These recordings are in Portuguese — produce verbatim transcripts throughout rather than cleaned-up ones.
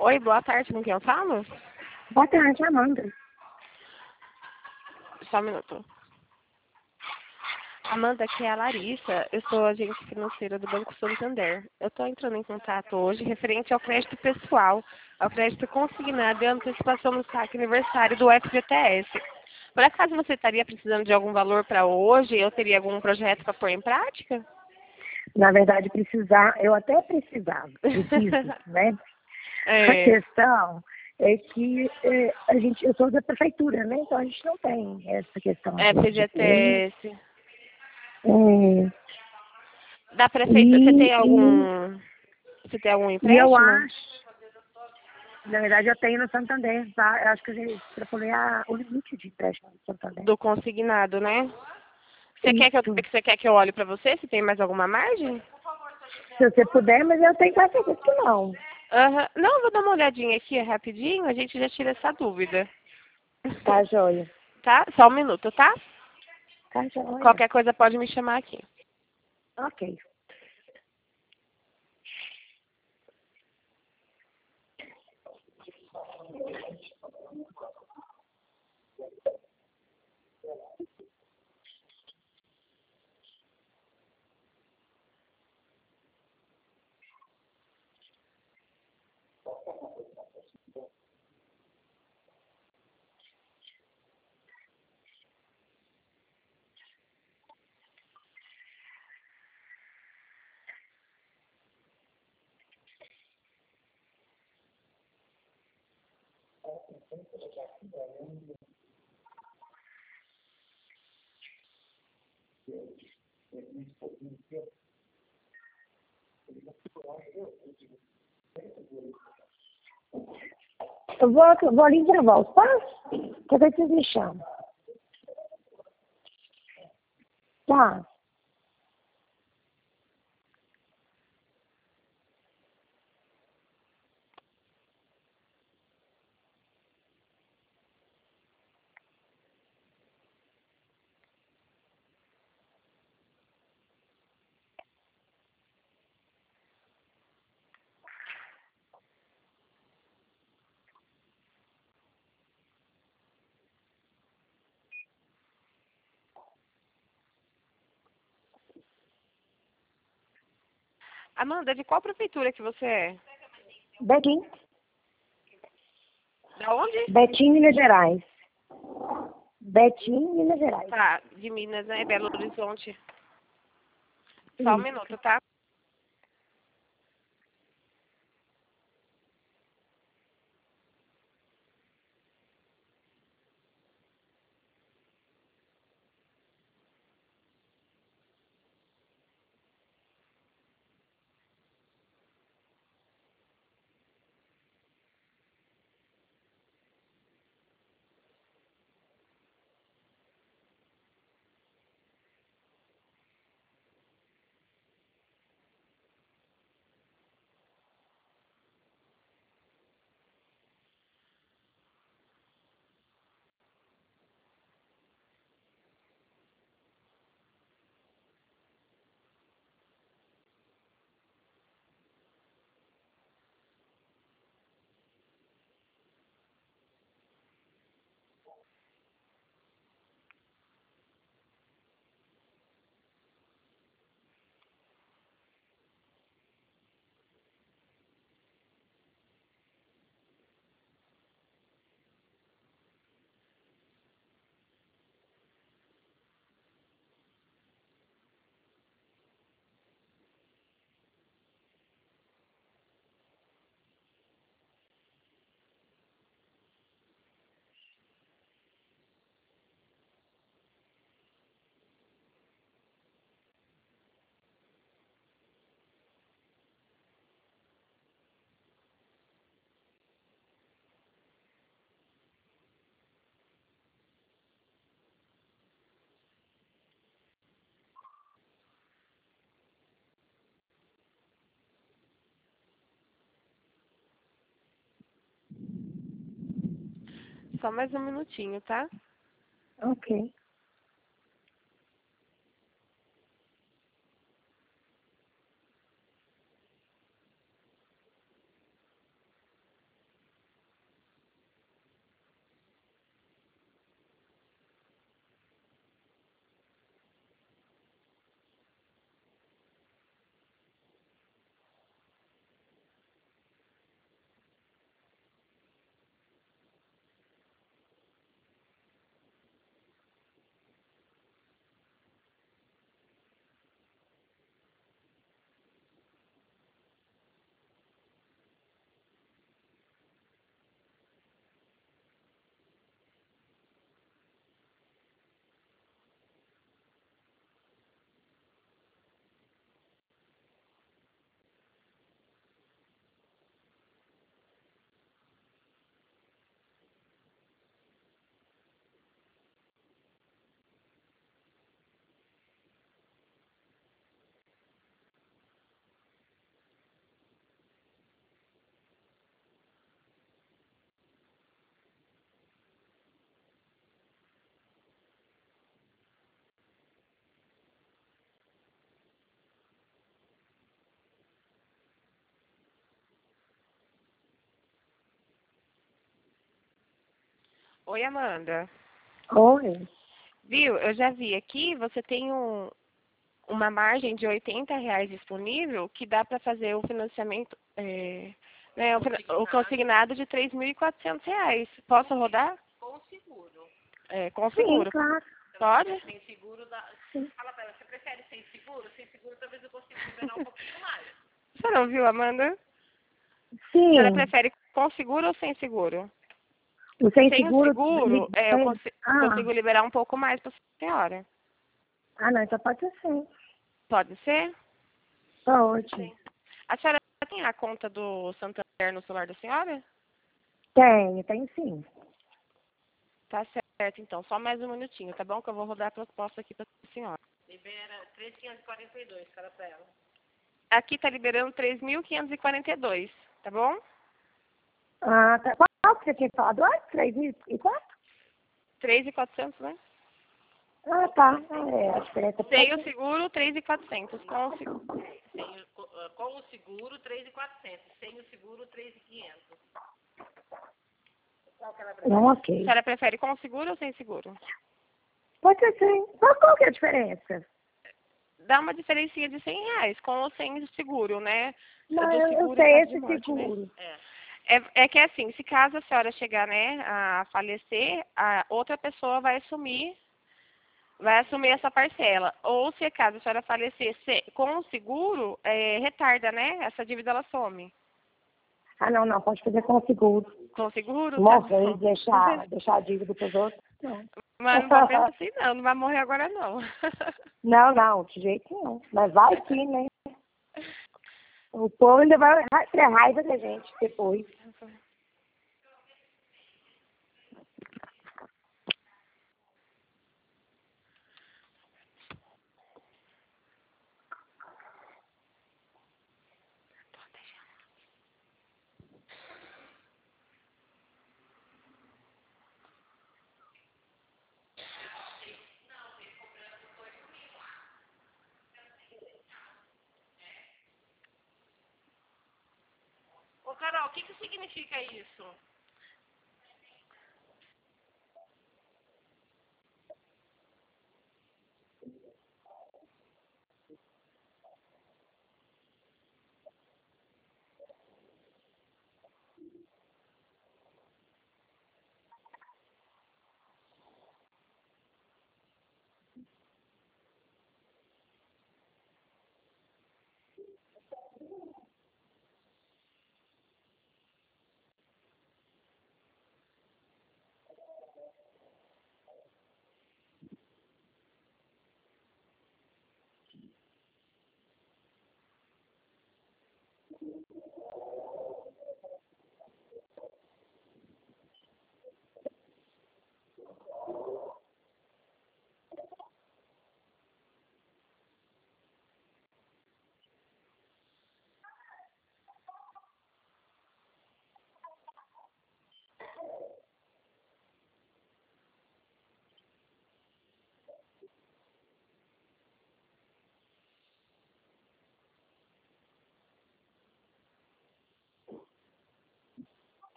Oi, boa tarde, com quem eu falo? Boa tarde, Amanda. Só um minuto. Amanda, aqui é a Larissa. Eu sou agente financeira do Banco Santander. Eu estou entrando em contato hoje referente ao crédito pessoal, ao crédito consignado e à antecipação do saque aniversário do F G T S. Por acaso você estaria precisando de algum valor para hoje? Eu teria algum projeto para pôr em prática? Na verdade, precisar, eu até precisava, preciso, né? É. A questão é que é, a gente, eu sou da prefeitura, né? Então a gente não tem essa questão de F G T S. É, Da prefeitura, você e, tem e, algum. Você tem algum e eu empréstimo? acho, na verdade, eu tenho no Santander, tá? Eu acho que eu já extrapolei a, o limite de empréstimo do Santander. Do consignado, né? Você quer que eu, Isso. você quer que eu olhe para você? Se tem mais alguma margem? Se você puder, mas eu tenho quase certeza que não. Aham. Não, vou dar uma olhadinha aqui rapidinho, a gente já tira essa dúvida. Tá, joia. Tá? Só um minuto, tá? Tá, joia. Qualquer coisa pode me chamar aqui. Ok. Eu vou, eu vou ali e já volto, tá? Quer ver que vocês me chamam. Tá. Amanda, de qual prefeitura que você é? Betim. Da onde? Betim, Minas Gerais. Betim, Minas Gerais. Tá, de Minas, né? Belo Horizonte. Só um Isso. minuto, tá? Só mais um minutinho, tá? Ok. Oi, Amanda. Oi. Viu? Eu já vi aqui, você tem um, uma margem de oitenta reais disponível que dá para fazer o financiamento, é, né, o, fina- o consignado de três mil e quatrocentos reais. Posso rodar? Com seguro. É, com Sim, seguro. claro. Pode? Sem seguro, dá... Sim. Fala pra ela, você prefere sem seguro? Sem seguro talvez eu consiga liberar um pouquinho mais. Você não viu, Amanda? A senhora Sim. prefere com seguro ou sem seguro? O sem Sem o seguro. seguro, li- é, eu consi- Ah. consigo liberar um pouco mais para a senhora. ah, não, então pode ser sim. Pode ser? Pode. A senhora tem a conta do Santander no celular da senhora? Tem, tem sim. Tá certo, então. Só mais um minutinho, tá bom? Que eu vou rodar a proposta aqui para a senhora. Libera três mil quinhentos e quarenta e dois, cara, pra ela. Aqui tá liberando três mil quinhentos e quarenta e dois, tá bom? Ah, tá. Qual que você tinha falado? Ah, três mil e quatro? três mil e quatrocentos, né? Ah, tá. Ah, é, a diferença Sem o pode... seguro, três mil e quatrocentos. Com o seguro. Sem o- co- ah, com o seguro, três mil e quatrocentos. Sem o seguro, três mil e quinhentos. Qual que ela prefere? Não, A ok. senhora prefere com seguro ou sem seguro? Pode ser sim. Qual, qual que é a diferença? Dá uma diferencinha de cem reais com ou sem seguro, né? Não, Do eu, eu seguro em sei caso de esse morte, né? seguro. É. É, é que assim, se caso a senhora chegar, né, a falecer, a outra pessoa vai assumir, vai assumir essa parcela. Ou se caso a senhora falecer se- com o seguro, é, retarda, né? Essa dívida ela some. Ah, não, não. Pode fazer com o seguro. Com o seguro, tá Morrer e bom. deixar, deixar a dívida para os outros. Não. Mas não vou pensar assim não, não vai morrer agora não. Não, não, de jeito nenhum. Mas vai sim, né? O povo ainda vai ra- ter raiva da gente depois. Ô, Carol, o que que significa isso?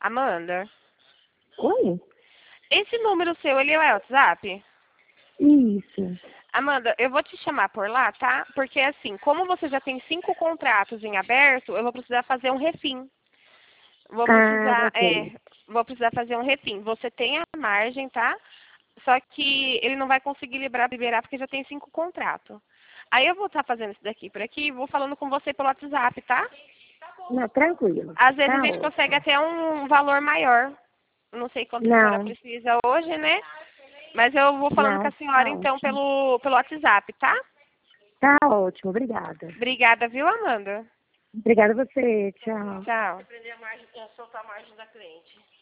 Amanda, Oi? esse número seu, ele é o WhatsApp? Isso. Amanda, eu vou te chamar por lá, tá? Porque assim, como você já tem cinco contratos em aberto, eu vou precisar fazer um refim. Vou Ah, precisar, ok. é, vou precisar fazer um refim. Você tem a margem, tá? Só que ele não vai conseguir liberar, liberar porque já tem cinco contratos. Aí eu vou estar fazendo isso daqui por aqui e vou falando com você pelo WhatsApp, tá? Não, tranquilo. Às vezes Tá a gente consegue ótimo. até um valor maior. Não sei quanto a senhora Não, precisa hoje, né? Mas eu vou falando com não, a senhora tá então ótimo. pelo, pelo WhatsApp, tá? Tá ótimo, obrigada. Obrigada, viu, Amanda? Obrigada a você, tchau. Tchau. Aprender a margem, a soltar a margem da cliente.